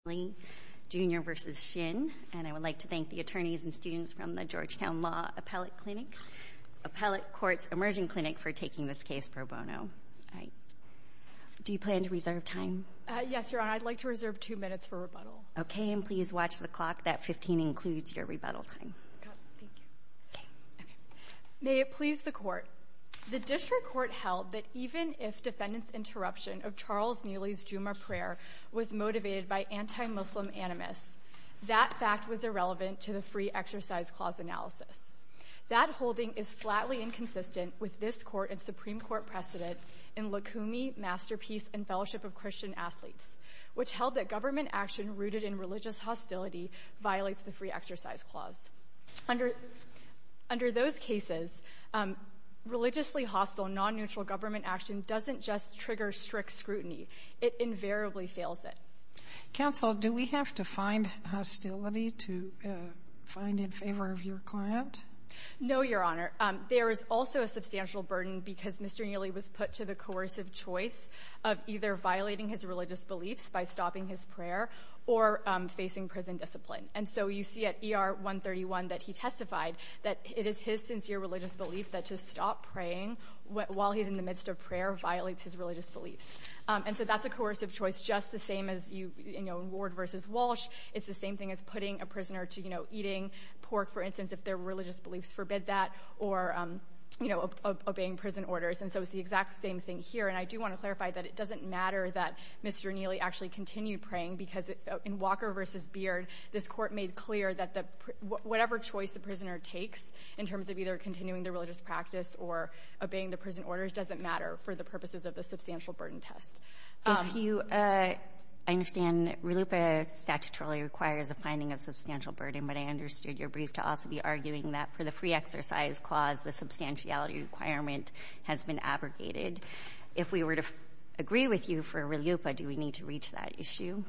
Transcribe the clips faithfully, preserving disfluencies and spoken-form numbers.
Lee, Junior versus Shin, and I would like to thank the attorneys and students from the Georgetown Law Appellate Clinic, Appellate Courts Immersion Clinic for taking this case pro bono. I, do you plan to reserve time? Uh, yes, Your Honor. I'd like to reserve two minutes for rebuttal. Okay, and please watch the clock. That fifteen includes your rebuttal time. Got it. Thank you. Okay. Okay. May it please the Court. The district court held that even if defendant's interruption of Charles Neely's Jumu'ah prayer was motivated by anti-Muslim animus, that fact was irrelevant to the Free Exercise Clause analysis. That holding is flatly inconsistent with this Court and Supreme Court precedent in Lukumi, Masterpiece, and Fellowship of Christian Athletes, which held that government action rooted in religious hostility violates the Free Exercise Clause. Under, under those cases, um, religiously hostile, non-neutral government action doesn't just trigger strict scrutiny. It invariably fails it. Counsel, do we have to find hostility to uh, find in favor of your client? No, Your Honor. Um, there is also a substantial burden because Mister Neely was put to the coercive choice of either violating his religious beliefs by stopping his prayer or um, facing prison discipline. And so you see at E R one thirty-one that he testified that it is his sincere religious belief that to stop praying wh- while he's in the midst of prayer violates his religious beliefs. Um, and so that's a coercive choice, just the same as you, you know, in Ward versus Walsh. It's the same thing as putting a prisoner to, you know, eating pork, for instance, if their religious beliefs forbid that, or um, you know, ob- ob- obeying prison orders. And so it's the exact same thing here. And I do want to clarify that it doesn't matter that Mister Neely actually continued praying because it, uh, in Walker versus Beard, this court made clear that the pr- whatever choice the prisoner takes in terms of either continuing the religious practice or obeying the prison orders doesn't matter for the purposes of the substantial burden test. Um, if you, uh, I understand RLUIPA statutorily requires a finding of substantial burden, but I understood your brief to also be arguing that for the Free Exercise Clause, the substantiality requirement has been abrogated. If we were to f- agree with you for RLUIPA, do we need to reach that issue?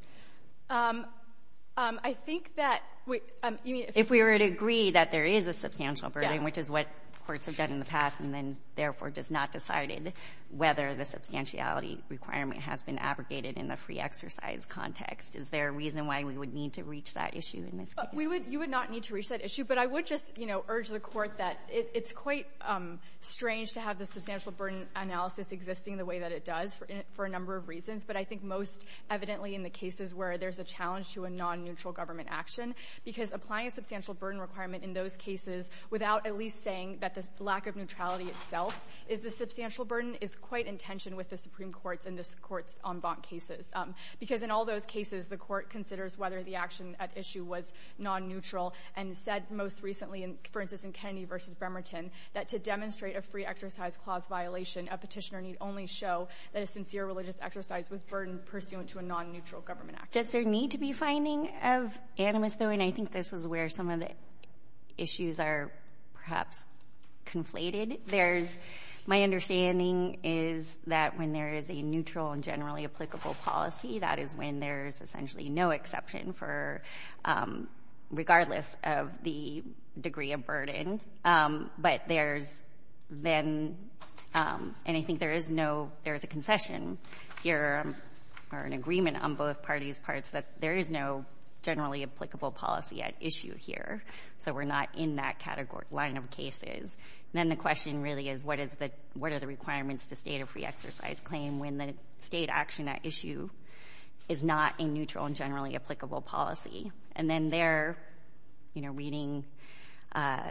Um, um, I think that we, um, you mean if, if we were to agree that there is a substantial burden, yeah. which is what courts have done in the past, and then therefore does not decided whether the substantiality requirement has been abrogated in the free exercise context. Is there a reason why we would need to reach that issue in this case? Uh, we would, you would not need to reach that issue, but I would just, you know, urge the court that it, it's quite um, strange to have the substantial burden analysis existing the way that it does for, for a number of reasons, but I think most evidently in the cases where there's a challenge to a non-neutral government action, because applying a substantial burden requirement in those cases without at least saying that the lack of neutrality itself is the substantial burden is quite in tension with the Supreme Court's and this Court's en banc cases. Um, because in all those cases, the Court considers whether the action at issue was non-neutral and said most recently, in, for instance, in Kennedy versus Bremerton, that to demonstrate a free exercise clause violation, a petitioner need only show that a sincere religious exercise was burdened pursuant to a non-neutral government action. Does there need to be finding of animus, though? And I think this is where some of the issues are perhaps conflated. There's, my understanding is that when there is a neutral and generally applicable policy, that is when there's essentially no exception for, um, regardless of the degree of burden. Um, but there's then, um, and I think there is no, there's a concession here, um, or an agreement on both parties' parts that there is no generally applicable policy at issue here. So we're not in that category line of cases. And then the question really is what is the what are the requirements to state a free exercise claim when the state action at issue is not a neutral and generally applicable policy? And then there, you know, reading uh,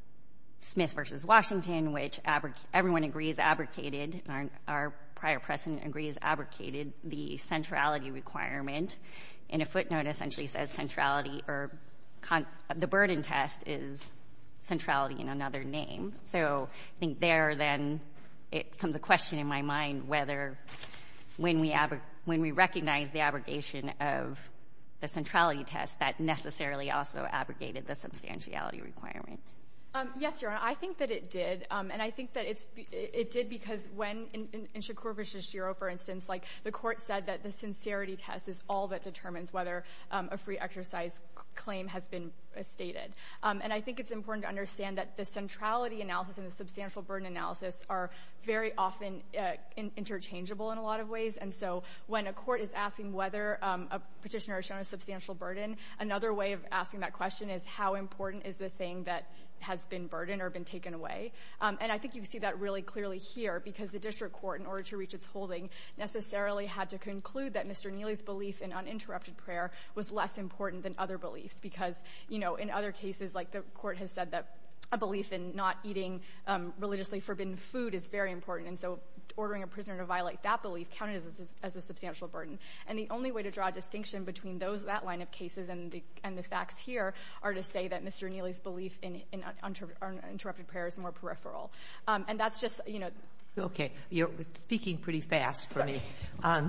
Smith versus Washington, which abrog- everyone agrees abrogated, our, our prior precedent agrees abrogated the centrality requirement. And a footnote essentially says centrality or con- the burden test is centrality in another name. So I think there then it becomes a question in my mind whether when we ab- when we recognize the abrogation of the centrality test, that necessarily also abrogated the substantiality requirement. Um, yes, Your Honor. I think that it did, um, and I think that it's it did because when in, in, in Shakur versus Shiro, for instance, like the court said that the sincerity test is all that determines whether um, a free exercise claim has been stated. Um, and I think it's important to understand that the centrality analysis and the substantial burden analysis are very often uh, in, interchangeable in a lot of ways. And so when a court is asking whether um, a petitioner has shown a substantial burden, another way of asking that question is how important is the thing that has been burdened or been taken away. Um, and I think you can see that really clearly here because the district court, in order to reach its holding, necessarily had to conclude that Mister Neely's belief in uninterrupted prayer was less important than other beliefs because, you know, in other cases, like the court has said that a belief in not eating um, religiously forbidden food is very important. And so ordering a prisoner to violate that belief counted as a, as a substantial burden. And the only way to draw a distinction between those that line of cases and the and the facts here are to say that Mister Neely's belief in, in uninter, uninterrupted prayer is more peripheral. Um, and that's just, you know. Okay. You're speaking pretty fast for me. Um,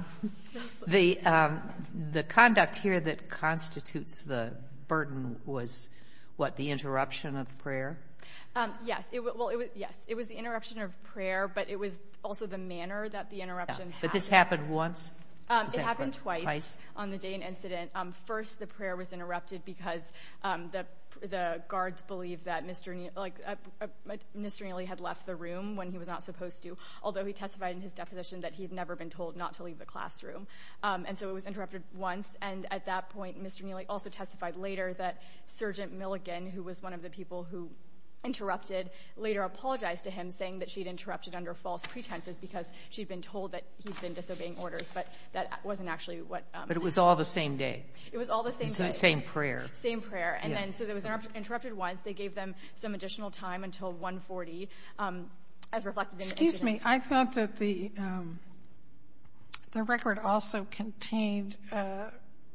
the, um, the conduct here that constitutes the burden was, what, the interruption of prayer? Um, yes. It, well, it was, yes. It was the interruption of prayer, but it was also the manner that the interruption yeah. happened. But this happened once? Um, it happened twice, twice on the day in incident. Um, first, the prayer was interrupted because um, the the guards believed that Mister Ne- like uh, uh, Mister Neely had left the room when he was not supposed to, although he testified in his deposition that he had never been told not to leave the classroom. Um, and so it was interrupted once, and at that point, Mister Neely also testified later that Sergeant Milligan, who was one of the people who interrupted, later apologized to him, saying that she'd interrupted under false pretenses because she'd been told that he'd been disobeying orders, but that wasn't actually what... Um, but it was all the same day? It was all the same so day. Same prayer. Same prayer. And yeah. then, so there was interrupt- interrupted once. They gave them some additional time until one forty, um, as reflected in Excuse the incident. me. I thought that the, um, the record also contained uh,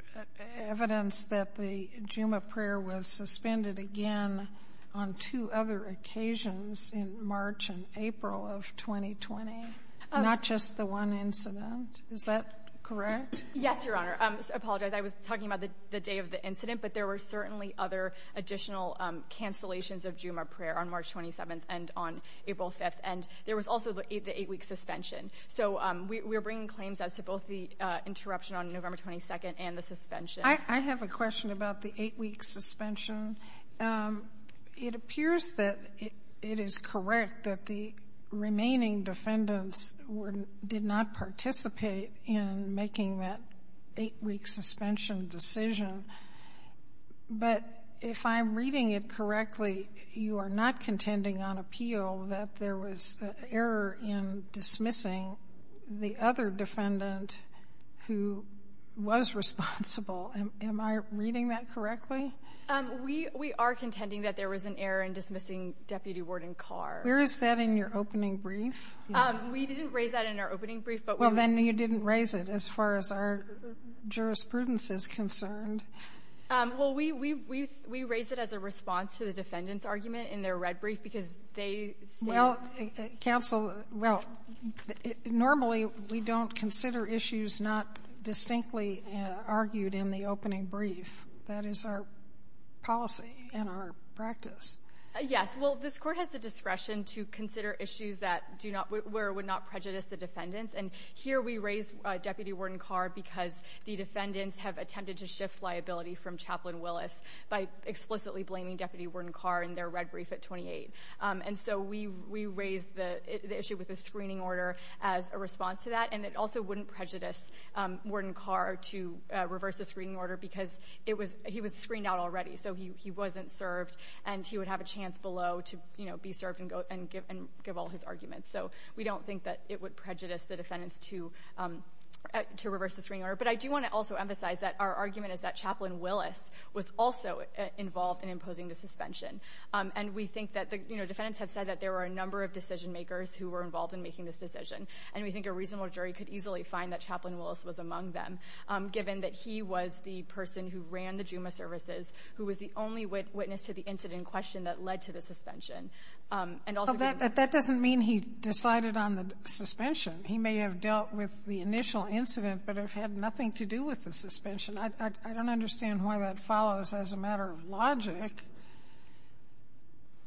evidence that the Juma prayer was suspended again on two other occasions in March and April of twenty twenty, um, not just the one incident. Is that correct? Yes, Your Honor. Um, I apologize. I was talking about the, the day of the incident, but there were certainly other additional um, cancellations of Juma prayer on March twenty-seventh and on April fifth. And there was also the, eight, the eight-week suspension. So um, we, we were bringing claims as to both the uh, interruption on November twenty-second and the suspension. I, I have a question about the eight-week suspension. Um, It appears that it, it is correct that the remaining defendants were, did not participate in making that eight-week suspension decision. But if I'm reading it correctly, you are not contending on appeal that there was uh, error in dismissing the other defendant who was responsible. Am, am I reading that correctly? Um, we, we are contending that there was an error in dismissing Deputy Warden Carr. Where is that in your opening brief? Um, we didn't raise that in our opening brief, but well, we... then you didn't raise it as far as our jurisprudence is concerned. Um, well, we, we, we, we raised it as a response to the defendant's argument in their red brief because they stated... Well, uh, counsel, well, it, normally we don't consider issues not distinctly uh, argued in the opening brief. That is our policy and our practice. Uh, yes. Well, this court has the discretion to consider issues that do not, where it would not prejudice the defendants. And here we raise uh, Deputy Warden Carr because the defendants have attempted to shift liability from Chaplain Willis by explicitly blaming Deputy Warden Carr in their red brief at twenty-eight. Um, and so we we raised the the issue with the screening order as a response to that, and it also wouldn't prejudice um, Warden Carr to uh, reverse the screening order because it was he was screened out already, so he he wasn't served, and he would have a chance below to, you know, be served and go and give and give all his arguments. So we don't think that it would prejudice the defendants to um, uh, to reverse the screening order. But I do want to also emphasize that our argument is that Chaplain Willis was also uh, involved in imposing the suspension. Um, and we think that the, you know, defendants have said that there were a number of decision makers who were involved in making this decision. And we think a reasonable jury could easily find that Chaplain Willis was among them, um, given that he was the person who ran the Juma services, who was the only wit- witness to the incident in question that led to the suspension. Um, and also, well, that, that, that doesn't mean he decided on the suspension. He may have dealt with the initial incident, but have had nothing to do with the suspension. I, I, I don't understand why that follows as a matter of logic.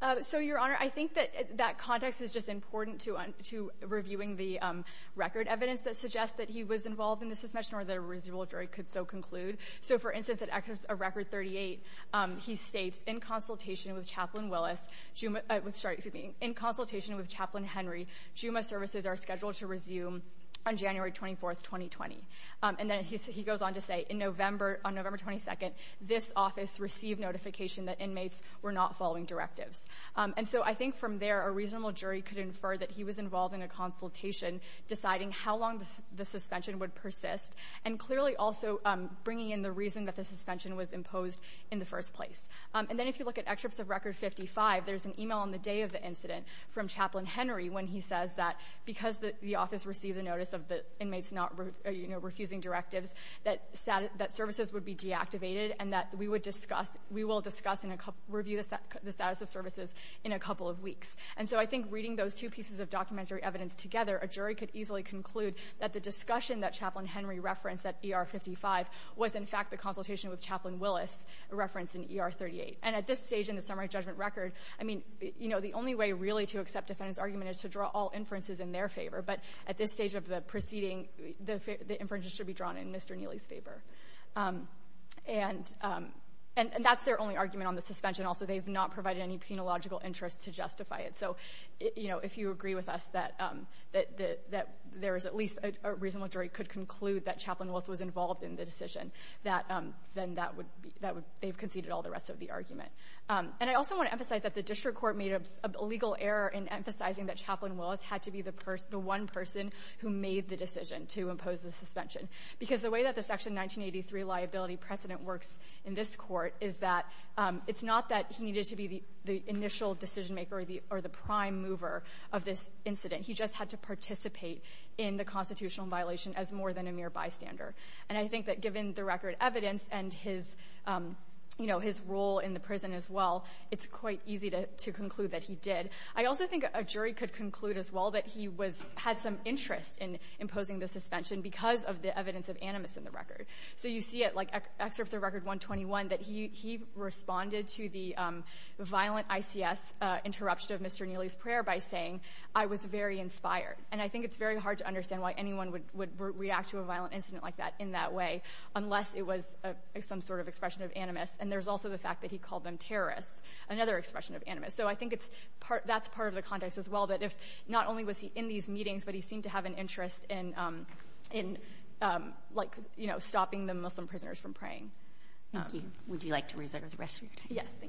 Uh, so, Your Honor, I think that that context is just important to un to reviewing the um, record evidence that suggests that he was involved in the suspension or that a reasonable jury could so conclude. So, for instance, at excerpts of Record thirty-eight, um, he states, in consultation with Chaplain Willis, Juma, uh, with, sorry, excuse me, in consultation with Chaplain Henry, Juma services are scheduled to resume on January twenty-fourth, twenty twenty. Um, and then he, he goes on to say, in November, on November twenty-second, this office received notification that inmates were not following directives. Um, and so I think from there, a reasonable jury could infer that he was involved in a consultation deciding how long the, the suspension would persist, and clearly also um, bringing in the reason that the suspension was imposed in the first place. Um, and then if you look at excerpts of Record fifty-five, there's an email on the day of the incident from Chaplain Henry when he says that because the, the office received the notice of the inmates not, re, uh, you know, refusing directives, that stat that services would be deactivated, and that we would discuss, we will discuss in a couple, review the, stat, the status of services in a couple of weeks. And so I think reading those two pieces of documentary evidence together, a jury could easily conclude that the discussion that Chaplain Henry referenced at E R fifty-five was in fact the consultation with Chaplain Willis referenced in E R thirty-eight. And at this stage in the summary judgment record, I mean, you know, the only way really to accept defendant's argument is to draw all inferences in their favor. But at this stage of the proceeding, the, the inferences should be drawn in Mister Neely's favor. Um, and, um, and, and that's their only argument on the suspension. Also, they've not provided any penological interest to justify it. So, it, you know, if you agree with us that, um, that, that, that there is at least a, a reasonable jury could conclude that Chaplain Willis was involved in the decision, that, um, then that would be, that would, they've conceded all the rest of the argument. Um, and I also want to emphasize that the district court made a, a legal error in emphasizing that Chaplain Willis had to be the pers the one person who made the decision to impose the suspension. Because the way that the Section nineteen eighty-three liability precedent works in this court is that um, it's not that he needed to be the, the initial decision maker or the, or the prime mover of this incident. He just had to participate in the constitutional violation as more than a mere bystander. And I think that given the record evidence and his um, you know, his role in the prison as well, it's quite easy to, to conclude that he did. I also think a jury could conclude as well that he was, had some interest in imposing the suspension because of the evidence of animus in the record. So you see it like ex excerpts of Record one twenty-one that he, he responded to the um, violent I C S uh, interruption of Mister Neely's prayer by saying, I was very inspired. And I think it's very hard to understand why anyone would, would re react to a violent incident like that in that way, unless it was a, some sort of expression of animus. And there's also the fact that he called them terrorists, another expression of animus. So I think it's part, that's part of the context as well, that if not only was he in these meetings, but he seemed to have an interest in, um, in um, like, you know, stopping the Muslim prisoners from praying. Thank Um, you. Would you like to reserve the rest of your time? Yes, thank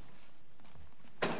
you.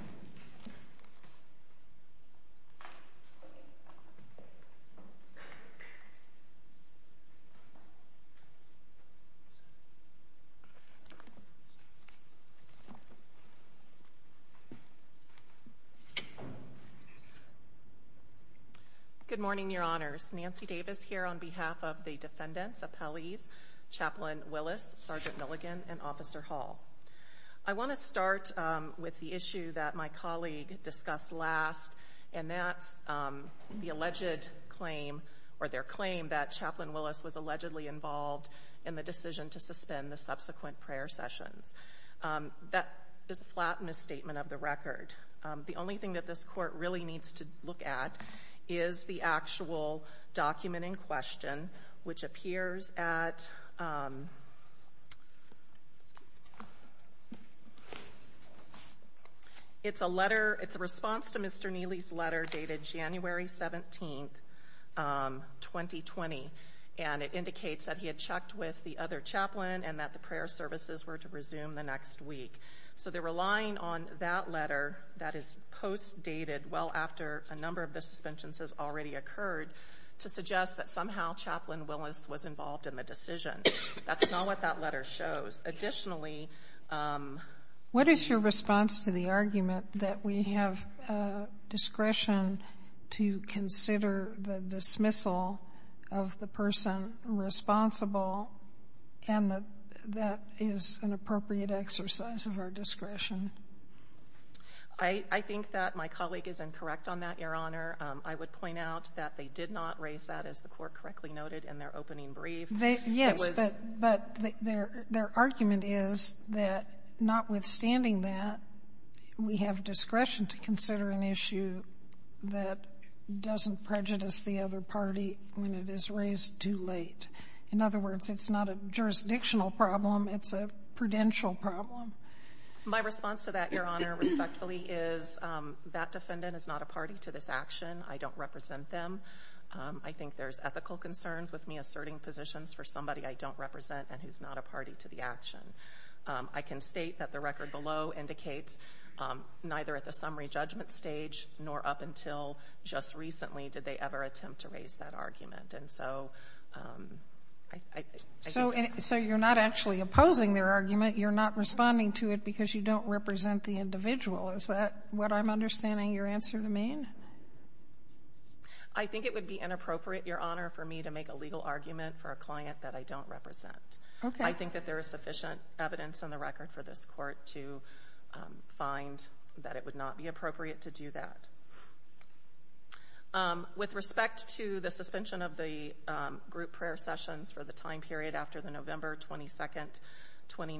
Good morning, Your Honors. Nancy Davis here on behalf of the defendants, appellees, Chaplain Willis, Sergeant Milligan, and Officer Hall. I want to start um, with the issue that my colleague discussed last, and that's um, the alleged claim, or their claim, that Chaplain Willis was allegedly involved in the decision to suspend the subsequent prayer sessions. Um, that is a flat misstatement of the record. Um, the only thing that this court really needs to look at is the actual document in question, which appears at um, it's a letter, it's a response to Mister Neely's letter dated January seventeenth, um, twenty twenty, and it indicates that he had checked with the other chaplain and that the prayer services were to resume the next week. So they're relying on that letter that is post-dated well after a number of the suspensions have already occurred to suggest that somehow Chaplain Willis was involved in the decision. That's not what that letter shows. Additionally, um, what is your response to the argument that we have uh, discretion to consider the dismissal of the person responsible and that that is an appropriate exercise of our discretion? I, I think that my colleague is incorrect on that, Your Honor. Um, I would point out that they did not raise that, as the court correctly noted in their opening brief. They, yes, was, but, but the, their, their argument is that notwithstanding that, we have discretion to consider an issue that doesn't prejudice the other party when it is raised too late. In other words, it's not a jurisdictional problem, it's a prudential problem. My response to that, Your Honor, respectfully, is um, that defendant is not a party to this action. I don't represent them. Um, I think there's ethical concerns with me asserting positions for somebody I don't represent and who's not a party to the action. Um, I can state that the record below indicates um, neither at the summary judgment stage nor up until just recently did they ever attempt to raise that argument. And so um, I, I, I so, think in, so you're not actually opposing their argument. You're not responding to it because you don't represent the individual. Is that what I'm understanding your answer to mean? I think it would be inappropriate, Your Honor, for me to make a legal argument for a client that I don't represent. Okay. I think that there is sufficient evidence in the record for this court to um, find that it would not be appropriate to do that. Um, with respect to the suspension of the um, group prayer sessions for the time period after the November twenty-second, twenty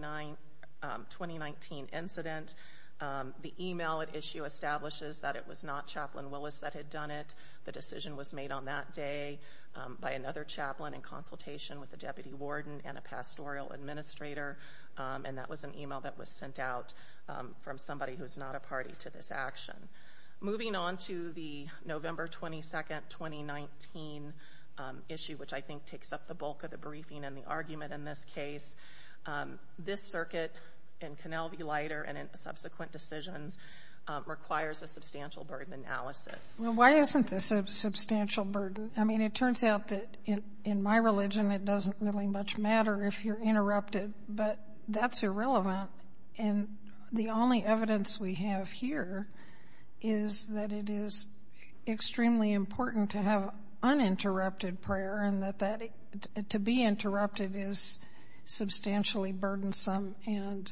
nineteen incident, um, the email at issue establishes that it was not Chaplain Willis that had done it. The decision was made on that day um, by another chaplain in consultation with the deputy warden and a pastoral administrator, um, and that was an email that was sent out um, from somebody who's not a party to this action. Moving on to the November twenty-second, twenty nineteen um, issue, which I think takes up the bulk of the briefing and the argument in this case, um, this circuit in Cannell v. Leiter and in subsequent decisions um, requires a substantial burden analysis. Well, why isn't this a substantial burden? I mean, it turns out that in, in my religion it doesn't really much matter if you're interrupted, but that's irrelevant. And the only evidence we have here is that it is extremely important to have uninterrupted prayer, and that, that to be interrupted is substantially burdensome and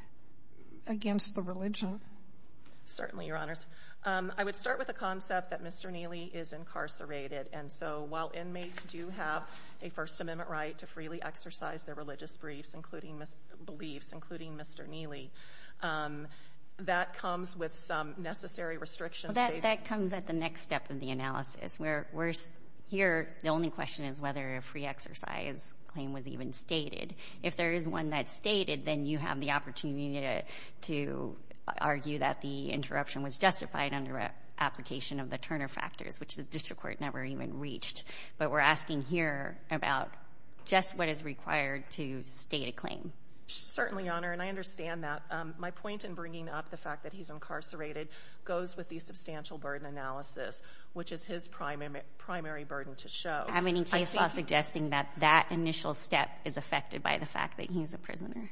against the religion. Certainly, Your Honors. Um, I would start with the concept that Mister Neely is incarcerated, and so while inmates do have a First Amendment right to freely exercise their religious beliefs, including mis- beliefs, including Mister Neely, um, that comes with some necessary restrictions. Well, that, based that comes at the next step of the analysis. Where we're here, the only question is whether a free exercise claim was even stated. If there is one that's stated, then you have the opportunity to, to argue that the interruption was justified under a application of the Turner factors, which the district court never even reached. But we're asking here about just what is required to state a claim. Certainly, Your Honor, and I understand that. Um, my point in bringing up the fact that he's incarcerated goes with the substantial burden analysis, which is his primary, primary burden to show. I have any case law suggesting that that initial step is affected by the fact that he's a prisoner?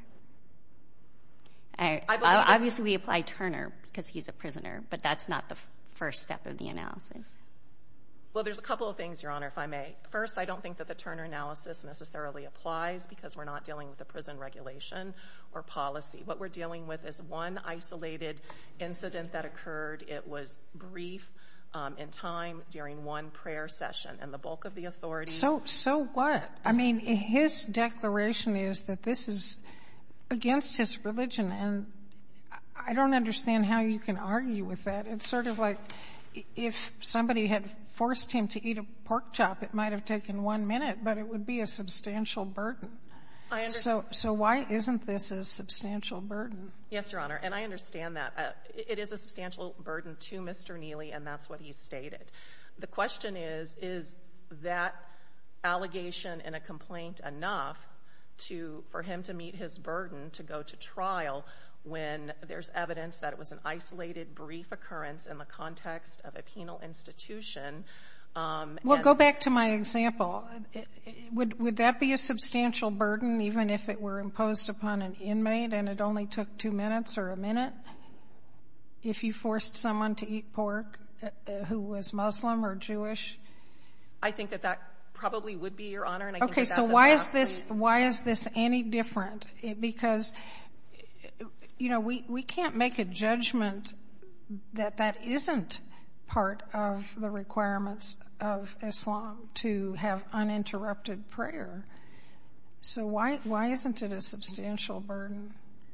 I, I obviously, we apply Turner because he's a prisoner, but that's not the f- first step of the analysis. Well, there's a couple of things, Your Honor, if I may. First, I don't think that the Turner analysis necessarily applies because we're not dealing with a prison regulation or policy. What we're dealing with is one isolated incident that occurred. It was brief um, in time during one prayer session, and the bulk of the authority... So, so what? I mean, his declaration is that this is against his religion, and I don't understand how you can argue with that. It's sort of like if somebody had forced him to eat a pork chop, it might have taken one minute, but it would be a substantial burden. I understand. So, so why isn't this a substantial burden? Yes, Your Honor, and I understand that. Uh, it is a substantial burden to Mister Neely, and that's what he stated. The question is, is that allegation in a complaint enough to, for him to meet his burden to go to trial when there's evidence that it was an isolated, brief occurrence in the context of a penal institution? Um, well, go back to my example. Would, would that be a substantial burden even if it were imposed upon an inmate and it only took two minutes or a minute? If you forced someone to eat pork uh, who was Muslim or Jewish? I think that that probably would be, Your Honor. And I think okay, that so that's why vastly... is this why is this any different? It, because you know we we can't make a judgment that that isn't part of the requirements of Islam to have uninterrupted prayer. So why why isn't it a substantial burden?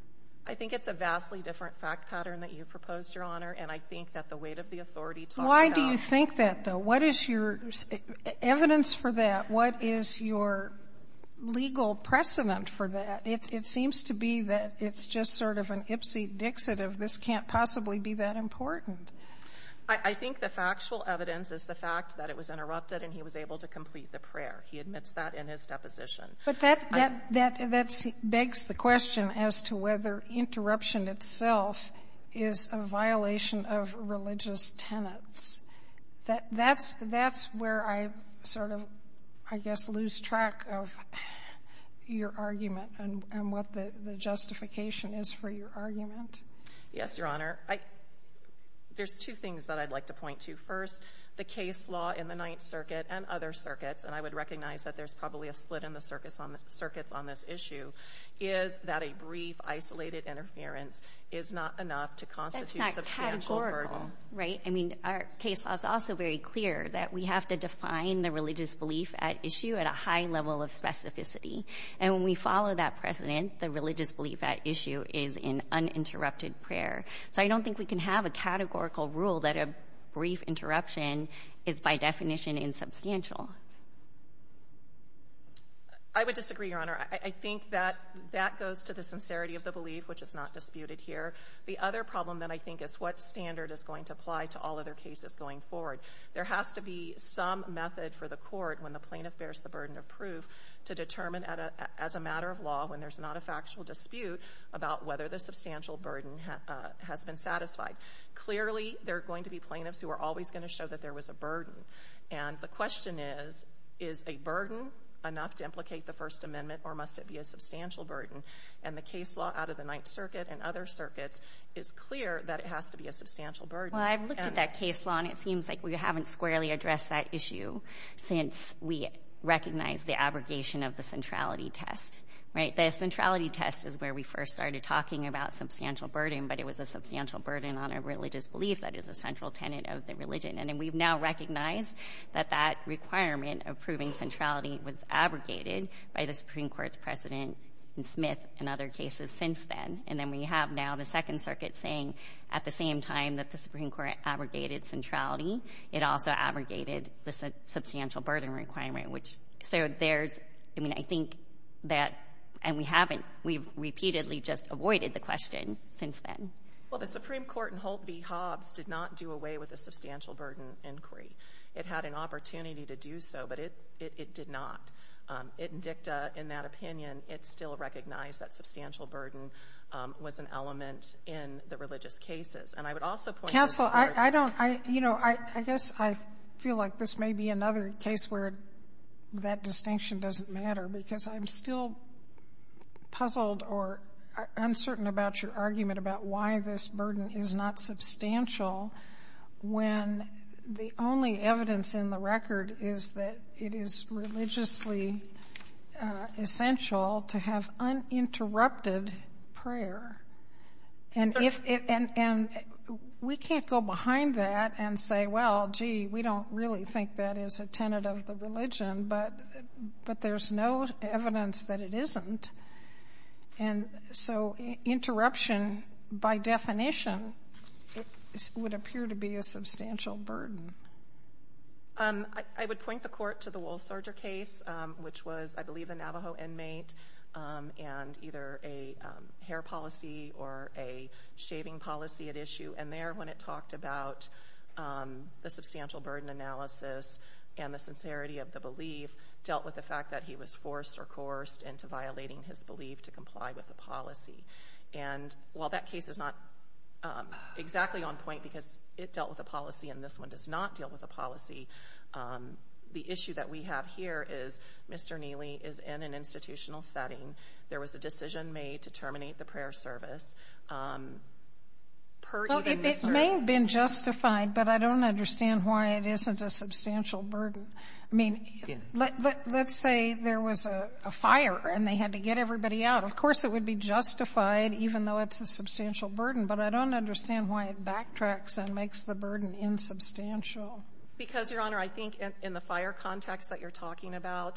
I think it's a vastly different fact pattern that you've proposed, Your Honor, and I think that the weight of the authority talks Why about... do you think that, though? What is your evidence for that? What is your legal precedent for that? It, it seems to be that it's just sort of an ipsy-dixit of this can't possibly be that important. I, I think the factual evidence is the fact that it was interrupted and he was able to complete the prayer. He admits that in his deposition. But that, that, I, that, that begs the question as to whether interruption itself is a violation of religious tenets. That, that's, that's where I sort of, I guess, lose track of your argument and, and what the, the justification is for your argument. Yes, Your Honor. I, there's two things that I'd like to point to. First, the case law in the Ninth Circuit and other circuits, and I would recognize that there's probably a split in the circuits on, the, circuits on this issue, is that a brief, isolated interference is not enough to constitute That's not substantial categorical, burden. Right? I mean, our case law is also very clear that we have to define the religious belief at issue at a high level of specificity. And when we follow that precedent, the religious belief at issue is in uninterrupted prayer. So I don't think we can have a categorical rule that a brief interruption is by definition insubstantial. I would disagree, Your Honor. I, I think that that goes to the sincerity of the belief, which is not disputed here. The other problem that I think is what standard is going to apply to all other cases going forward. There has to be some method for the court, when the plaintiff bears the burden of proof, to determine at a, as a matter of law, when there's not a factual dispute, about whether the substantial burden ha, uh, has been satisfied. Clearly, there are going to be plaintiffs who are always going to show that there was a burden. And the question is, is a burden enough to implicate the First Amendment, or must it be a substantial burden? And the case law out of the Ninth Circuit and other circuits is clear that it has to be a substantial burden. Well, I've looked and at that case law, and it seems like we haven't squarely addressed that issue since we recognize the abrogation of the centrality test. Right? The centrality test is where we first started talking about substantial burden, but it was a substantial burden on a religious belief that is a central tenet of the religion. And then we've now recognized that that requirement of proving centrality was abrogated by the Supreme Court's precedent in Smith and other cases since then. And then we have now the Second Circuit saying at the same time that the Supreme Court abrogated centrality, it also abrogated the su- substantial burden requirement, which, so there's, I mean, I think that, and we haven't, we've repeatedly just avoided the question since then. Well, the Supreme Court in Holt v. Hobbs did not do away with the substantial burden inquiry. It had an opportunity to do so, but it, it, it did not. Um, in dicta, in that opinion, it still recognized that substantial burden um, was an element in the religious cases. And I would also point Counsel, out... Counsel, I, I don't, I, you know, I, I guess I feel like this may be another case where that distinction doesn't matter, because I'm still puzzled or uncertain about your argument about why this burden is not substantial when the only evidence in the record is that it is religiously uh, essential to have uninterrupted prayer. And if, if and, and we can't go behind that and say, well, gee, we don't really think that is a tenet of the religion, but but there's no evidence that it isn't. And so interruption, by definition, it would appear to be a substantial burden. Um, I, I would point the court to the Woolsarger case, um, which was, I believe, a Navajo inmate, um, and either a um, hair policy or a shaving policy at issue. And there, when it talked about um, the substantial burden analysis and the sincerity of the belief, dealt with the fact that he was forced or coerced into violating his belief to comply with the policy. And while that case is not um, exactly on point because it dealt with a policy and this one does not deal with a policy, um, the issue that we have here is Mister Neely is in an institutional setting. There was a decision made to terminate the prayer service. Um, per well, even it, Mister it may have been justified, but I don't understand why it isn't a substantial burden. I mean, yeah. let, let, let's say there was a, a fire and they had to get everybody out. Of course, it would be justified, even though it's a substantial burden, but I don't understand why it backtracks and makes the burden insubstantial. Because, Your Honor, I think in, in the fire context that you're talking about,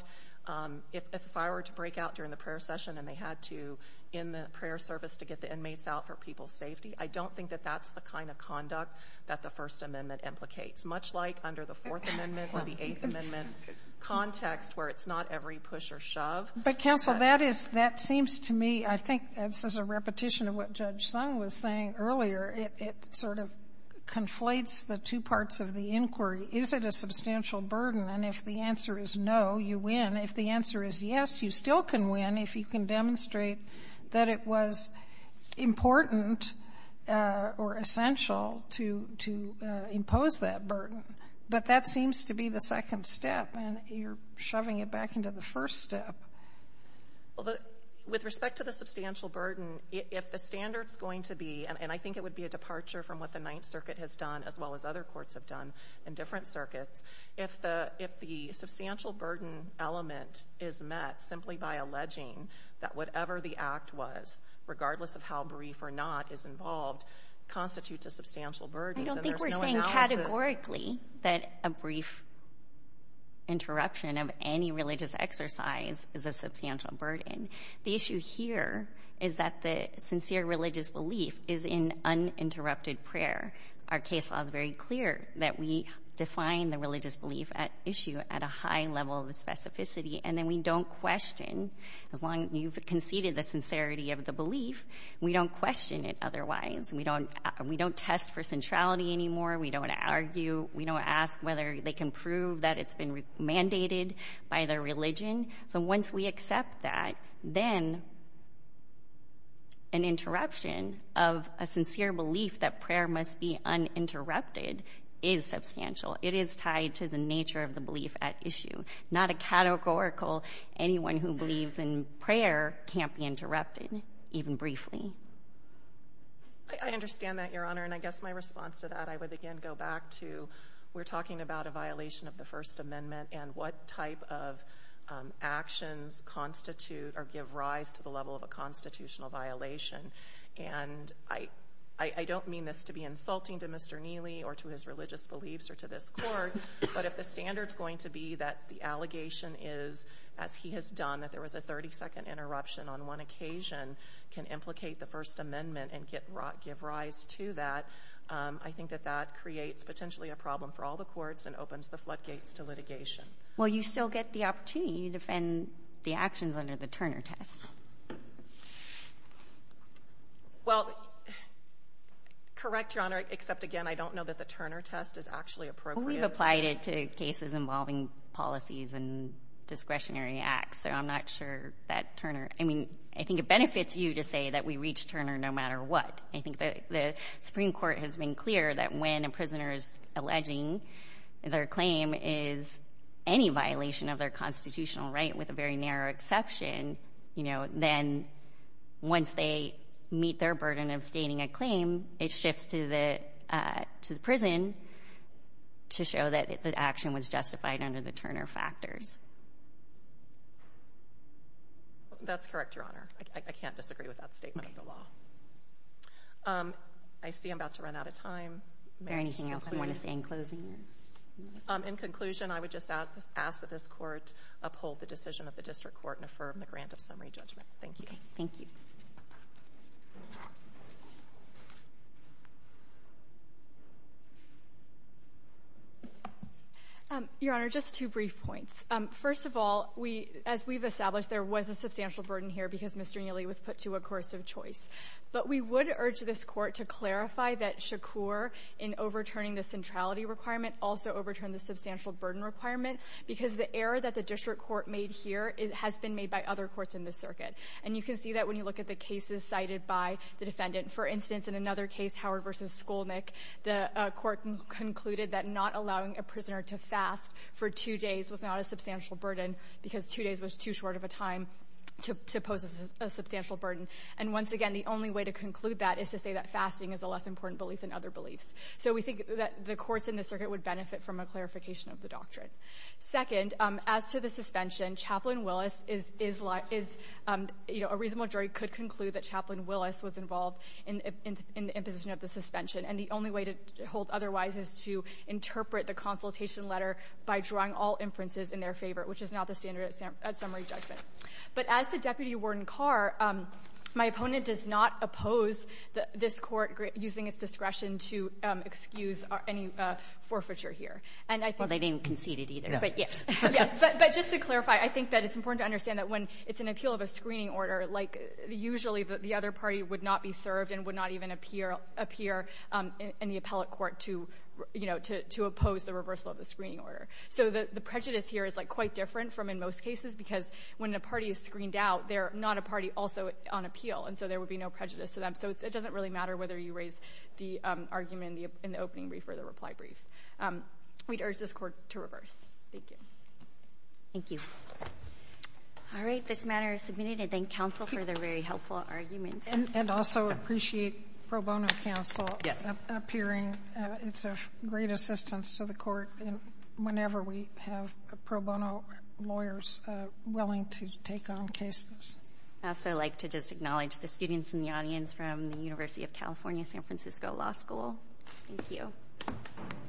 Um, if, if I were to break out during the prayer session and they had to, in the prayer service, to get the inmates out for people's safety, I don't think that that's the kind of conduct that the First Amendment implicates, much like under the Fourth Amendment or the Eighth Amendment context where it's not every push or shove. But, counsel, that is, that seems to me, I think this is a repetition of what Judge Sung was saying earlier. It, it sort of conflates the two parts of the inquiry. Is it a substantial burden? And if the answer is no, you win. If the answer is yes, you still can win if you can demonstrate that it was important uh, or essential to, to uh, impose that burden. But that seems to be the second step, and you're shoving it back into the first step. Well, the, with respect to the substantial burden, if the standard's going to be, and, and I think it would be a departure from what the Ninth Circuit has done as well as other courts have done in different circuits, if the, if the substantial burden element is met simply by alleging that whatever the act was, regardless of how brief or not is involved, constitutes a substantial burden, I don't then think there's we're no saying analysis. categorically that a brief interruption of any religious exercise is a substantial burden. The issue here is that the sincere religious belief is in uninterrupted prayer. Our case law is very clear that we define the religious belief at issue at a high level of specificity, and then we don't question, as long as you've conceded the sincerity of the belief, we don't question it otherwise. We don't, we don't test for centrality anymore. We don't argue. We don't ask whether they can prove that it's been mandated by their religion. So once we accept that, then an interruption of a sincere belief that prayer must be uninterrupted is substantial. It is tied to the nature of the belief at issue, not a categorical anyone who believes in prayer can't be interrupted, even briefly. I, I understand that, Your Honor, and I guess my response to that, I would again go back to, we're talking about a violation of the First Amendment and what type of um, actions constitute or give rise to the level of a constitutional violation. And I I, I don't mean this to be insulting to Mister Neely or to his religious beliefs or to this court, but if the standard's going to be that the allegation is, as he has done, that there was a thirty-second interruption on one occasion, can implicate the First Amendment and get, give rise to that, um, I think that that creates potentially a problem for all the courts and opens the floodgates to litigation. Well, you still get the opportunity to defend the actions under the Turner test. Well, correct, Your Honor, except, again, I don't know that the Turner test is actually appropriate. Well, we've applied it to cases involving policies and discretionary acts, so I'm not sure that Turner — I mean, I think it benefits you to say that we reach Turner no matter what. I think that the Supreme Court has been clear that when a prisoner is alleging their claim is any violation of their constitutional right with a very narrow exception, you know, then once they meet their burden of stating a claim, it shifts to the uh, to the prison to show that it, the action was justified under the Turner factors. That's correct, Your Honor. I, I can't disagree with that statement okay. of the law. Um, I see I'm about to run out of time. May Is there anything else I want to say in closing? Um, in conclusion, I would just ask, ask that this court uphold the decision of the district court and affirm the grant of summary judgment. Thank you. Okay. Thank you. Um, Your Honor, just two brief points. Um, first of all, we, as we've established, there was a substantial burden here because Mister Neely was put to a coercive choice. But we would urge this court to clarify that Shakur, in overturning the centrality requirement, also overturned the substantial burden requirement, because the error that the district court made here is, has been made by other courts in this circuit. And you can see that when you look at the cases cited by the defendant. For instance, in another case, Howard versus Skolnick, the uh, court con- concluded that not allowing a prisoner to fast for two days was not a substantial burden because two days was too short of a time to, to pose a, a substantial burden. And once again, the only way to conclude that is to say that fasting is a less important belief than other beliefs. So we think that the courts in the circuit would benefit from a clarification of the doctrine. Second, um, as to the suspension, Chaplain Willis is, is, is um, you know, a reasonable jury could conclude that Chaplain Willis was involved in, in, in the imposition of the suspension. And the only way to hold otherwise is to interpret the consultation letter by drawing all inferences in their favor, which is not the standard at, sam- at summary judgment. But as to Deputy Warden Carr, um, my opponent does not oppose the, this court gra- using its discretion to um, excuse our, any uh, forfeiture here. And I think well, they didn't concede it either, no. but yes. yes, but, but just to clarify, I think that it's important to understand that when it's an appeal of a screening order, like usually the, the other party would not be served and would not even appear appear um, in, in the appellate court to you know, to, to oppose the reversal of the screening order. So the, the prejudice here is like quite different from in most cases, because when a party is screened out, they're not a party also on appeal, and so there would be no prejudice to them. So it's, it doesn't really matter whether you raise the um, argument in the, in the opening brief or the reply brief. Um, we'd urge this court to reverse. Thank you. Thank you. All right, this matter is submitted. I thank counsel for their very helpful arguments. And, and also appreciate pro bono counsel Yes. appearing. Uh, it's of great assistance to the court in, whenever we have pro bono lawyers uh, willing to take on cases. I also like to just acknowledge the students in the audience from the University of California, San Francisco Law School. Thank you.